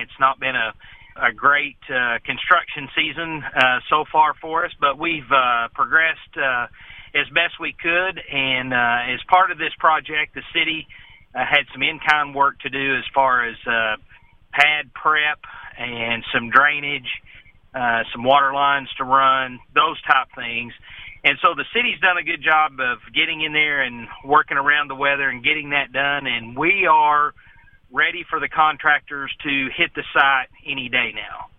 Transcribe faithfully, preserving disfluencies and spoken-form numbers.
It's not been a, a great uh, construction season uh, so far for us, but we've uh, progressed uh, as best we could. And uh, as part of this project, the city uh, had some in-kind work to do as far as uh, pad prep and some drainage, uh, some water lines to run, those type things. And so the city's done a good job of getting in there and working around the weather and getting that done. And we are ready for the contractors to hit the site any day now.